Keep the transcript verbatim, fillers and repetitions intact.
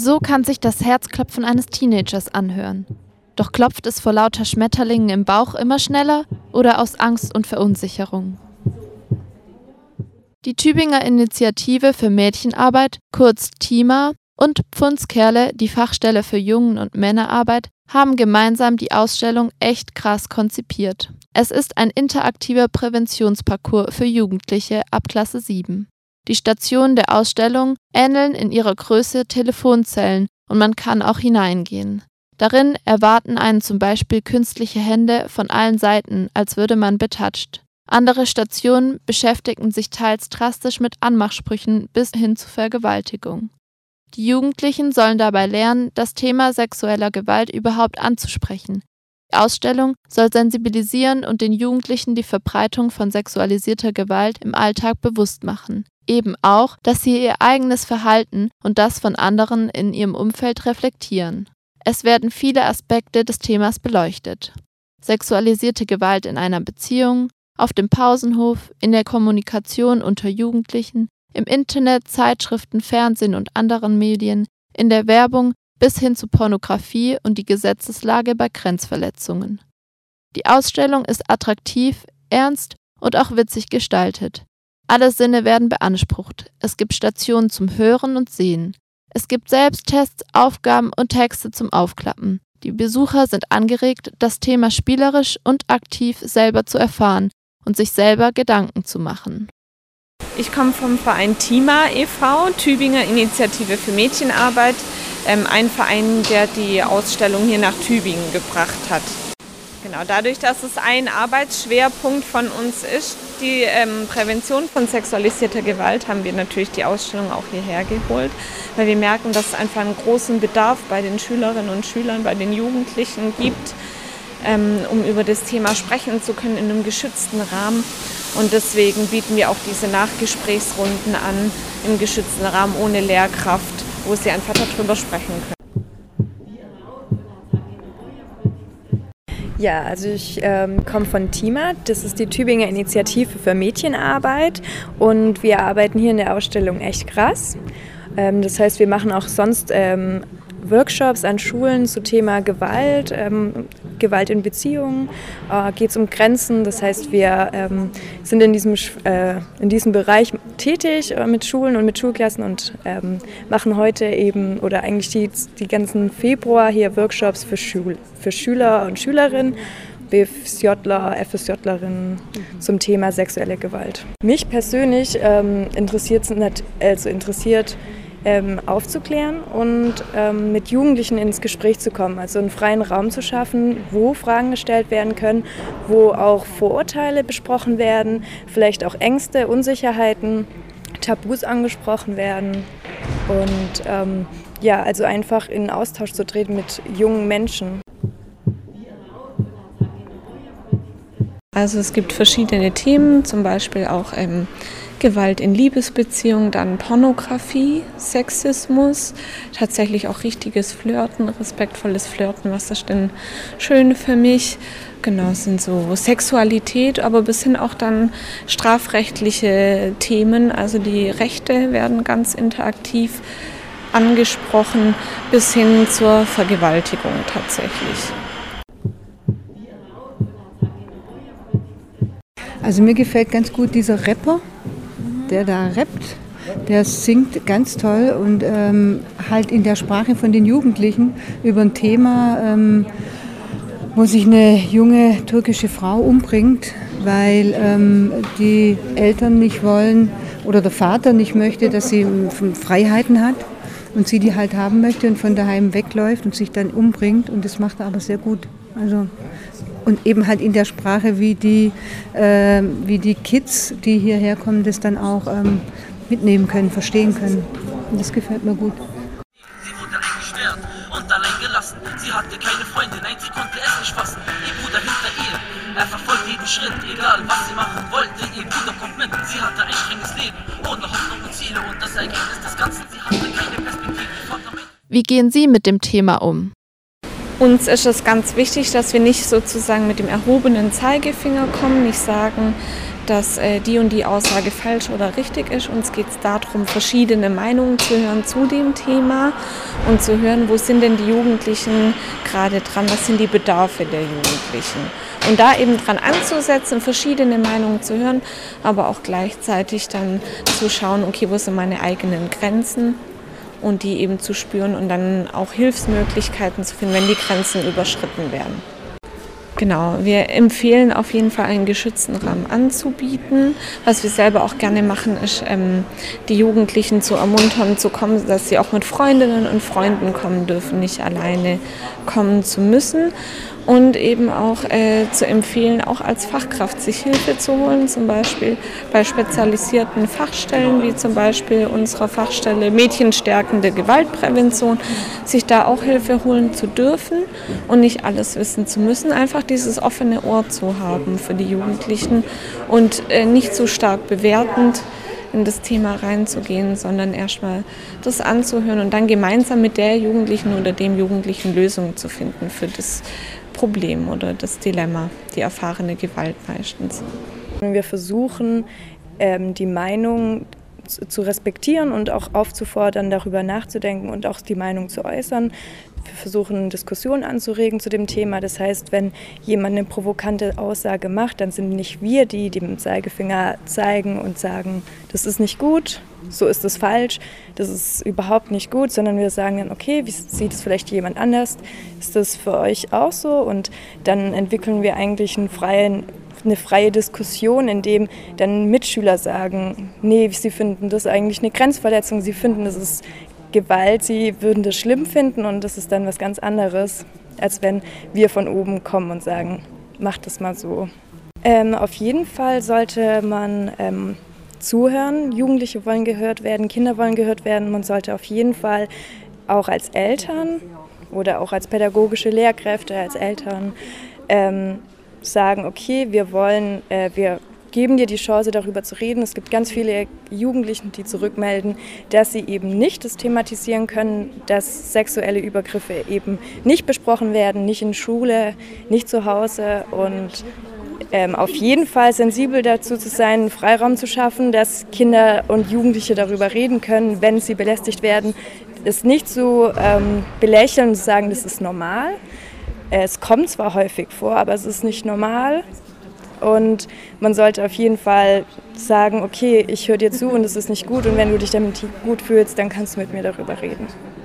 So kann sich das Herzklopfen eines Teenagers anhören. Doch klopft es vor lauter Schmetterlingen im Bauch immer schneller oder aus Angst und Verunsicherung? Die Tübinger Initiative für Mädchenarbeit, kurz TIMA, und Pfundskerle, die Fachstelle für Jungen- und Männerarbeit, haben gemeinsam die Ausstellung Echt krass konzipiert. Es ist ein interaktiver Präventionsparcours für Jugendliche ab Klasse sieben. Die Stationen der Ausstellung ähneln in ihrer Größe Telefonzellen und man kann auch hineingehen. Darin erwarten einen zum Beispiel künstliche Hände von allen Seiten, als würde man betatscht. Andere Stationen beschäftigen sich teils drastisch mit Anmachsprüchen bis hin zu Vergewaltigung. Die Jugendlichen sollen dabei lernen, das Thema sexueller Gewalt überhaupt anzusprechen. Die Ausstellung soll sensibilisieren und den Jugendlichen die Verbreitung von sexualisierter Gewalt im Alltag bewusst machen. Eben auch, dass sie ihr eigenes Verhalten und das von anderen in ihrem Umfeld reflektieren. Es werden viele Aspekte des Themas beleuchtet. Sexualisierte Gewalt in einer Beziehung, auf dem Pausenhof, in der Kommunikation unter Jugendlichen, im Internet, Zeitschriften, Fernsehen und anderen Medien, in der Werbung bis hin zu Pornografie und die Gesetzeslage bei Grenzverletzungen. Die Ausstellung ist attraktiv, ernst und auch witzig gestaltet. Alle Sinne werden beansprucht. Es gibt Stationen zum Hören und Sehen. Es gibt Selbsttests, Aufgaben und Texte zum Aufklappen. Die Besucher sind angeregt, das Thema spielerisch und aktiv selber zu erfahren und sich selber Gedanken zu machen. Ich komme vom Verein TIMA e V, Tübinger Initiative für Mädchenarbeit, ähm, ein Verein, der die Ausstellung hier nach Tübingen gebracht hat. Genau, dadurch, dass es ein Arbeitsschwerpunkt von uns ist, die ähm, Prävention von sexualisierter Gewalt, haben wir natürlich die Ausstellung auch hierher geholt, weil wir merken, dass es einfach einen großen Bedarf bei den Schülerinnen und Schülern, bei den Jugendlichen gibt, ähm, um über das Thema sprechen zu können in einem geschützten Rahmen. Und deswegen bieten wir auch diese Nachgesprächsrunden an, im geschützten Rahmen ohne Lehrkraft, wo sie einfach darüber sprechen können. Ja, also ich ähm, komme von TIMA, das ist die Tübinger Initiative für Mädchenarbeit und wir arbeiten hier in der Ausstellung Echt krass. Ähm, das heißt, wir machen auch sonst ähm, Workshops an Schulen zu Thema Gewalt, ähm, Gewalt in Beziehungen, äh, geht es um Grenzen, das heißt, wir ähm, sind in diesem, äh, in diesem Bereich tätig äh, mit Schulen und mit Schulklassen und ähm, machen heute eben oder eigentlich die, die ganzen Februar hier Workshops für, Schul, für Schüler und Schülerinnen, B F S Jler, F S Jlerinnen zum Thema sexuelle Gewalt. Mich persönlich ähm, interessiert es also interessiert Ähm, aufzuklären und ähm, mit Jugendlichen ins Gespräch zu kommen, also einen freien Raum zu schaffen, wo Fragen gestellt werden können, wo auch Vorurteile besprochen werden, vielleicht auch Ängste, Unsicherheiten, Tabus angesprochen werden und ähm, ja, also einfach in Austausch zu treten mit jungen Menschen. Also es gibt verschiedene Themen, zum Beispiel auch ähm, Gewalt in Liebesbeziehungen, dann Pornografie, Sexismus, tatsächlich auch richtiges Flirten, respektvolles Flirten, was ist denn schön für mich? Genau, es sind so Sexualität, aber bis hin auch dann strafrechtliche Themen, also die Rechte werden ganz interaktiv angesprochen, bis hin zur Vergewaltigung tatsächlich. Also mir gefällt ganz gut dieser Rapper, der da rappt, der singt ganz toll und ähm, halt in der Sprache von den Jugendlichen über ein Thema, ähm, wo sich eine junge türkische Frau umbringt, weil ähm, die Eltern nicht wollen oder der Vater nicht möchte, dass sie Freiheiten hat und sie die halt haben möchte und von daheim wegläuft und sich dann umbringt und das macht er aber sehr gut. Also und eben halt in der Sprache, wie die, äh, wie die Kids, die hierher kommen, das dann auch ähm, mitnehmen können, verstehen können. Und das gefällt mir gut. Sie wurde eingesperrt und allein gelassen. Sie hatte keine Freunde, nein, sie konnte es nicht fassen. Ihr Bruder hinter ihr, er verfolgt jeden Schritt, egal was sie machen wollte. Ihr Bruder kommt mit, sie hatte ein strenges Leben, ohne Hoffnung und Ziele. Und das Ergebnis des Ganzen, sie hatte keine Perspektive. Wie gehen Sie mit dem Thema um? Uns ist es ganz wichtig, dass wir nicht sozusagen mit dem erhobenen Zeigefinger kommen, nicht sagen, dass äh, die und die Aussage falsch oder richtig ist. Uns geht es darum, verschiedene Meinungen zu hören zu dem Thema und zu hören, wo sind denn die Jugendlichen gerade dran, was sind die Bedarfe der Jugendlichen. Und da eben dran anzusetzen, verschiedene Meinungen zu hören, aber auch gleichzeitig dann zu schauen, okay, wo sind meine eigenen Grenzen und die eben zu spüren und dann auch Hilfsmöglichkeiten zu finden, wenn die Grenzen überschritten werden. Genau, wir empfehlen auf jeden Fall einen geschützten Rahmen anzubieten. Was wir selber auch gerne machen, ist, ähm, die Jugendlichen zu ermuntern, zu kommen, dass sie auch mit Freundinnen und Freunden kommen dürfen, nicht alleine kommen zu müssen. Und eben auch äh, zu empfehlen, auch als Fachkraft sich Hilfe zu holen, zum Beispiel bei spezialisierten Fachstellen, wie zum Beispiel unserer Fachstelle Mädchenstärkende Gewaltprävention, sich da auch Hilfe holen zu dürfen und nicht alles wissen zu müssen, einfach dieses offene Ohr zu haben für die Jugendlichen und äh, nicht so stark bewertend in das Thema reinzugehen, sondern erstmal das anzuhören und dann gemeinsam mit der Jugendlichen oder dem Jugendlichen Lösungen zu finden für das Problem oder das Dilemma, die erfahrene Gewalt meistens. Wir versuchen, die Meinung zu respektieren und auch aufzufordern, darüber nachzudenken und auch die Meinung zu äußern. Wir versuchen, Diskussionen anzuregen zu dem Thema. Das heißt, wenn jemand eine provokante Aussage macht, dann sind nicht wir die, die mit dem Zeigefinger zeigen und sagen, das ist nicht gut, so ist es falsch, das ist überhaupt nicht gut, sondern wir sagen dann, okay, wie sieht es vielleicht jemand anders? Ist das für euch auch so? Und dann entwickeln wir eigentlich einen freien eine freie Diskussion, in dem dann Mitschüler sagen, nee, sie finden das eigentlich eine Grenzverletzung, sie finden, das ist Gewalt, sie würden das schlimm finden und das ist dann was ganz anderes, als wenn wir von oben kommen und sagen, macht das mal so. Ähm, auf jeden Fall sollte man ähm, zuhören, Jugendliche wollen gehört werden, Kinder wollen gehört werden, man sollte auf jeden Fall auch als Eltern oder auch als pädagogische Lehrkräfte, als Eltern ähm, sagen, okay, wir wollen, äh, wir geben dir die Chance, darüber zu reden. Es gibt ganz viele Jugendlichen, die zurückmelden, dass sie eben nicht das thematisieren können, dass sexuelle Übergriffe eben nicht besprochen werden, nicht in Schule, nicht zu Hause und ähm, auf jeden Fall sensibel dazu zu sein, einen Freiraum zu schaffen, dass Kinder und Jugendliche darüber reden können, wenn sie belästigt werden, es nicht so ähm, belächeln und sagen, das ist normal. Es kommt zwar häufig vor, aber es ist nicht normal und man sollte auf jeden Fall sagen, okay, ich höre dir zu und es ist nicht gut und wenn du dich damit gut fühlst, dann kannst du mit mir darüber reden.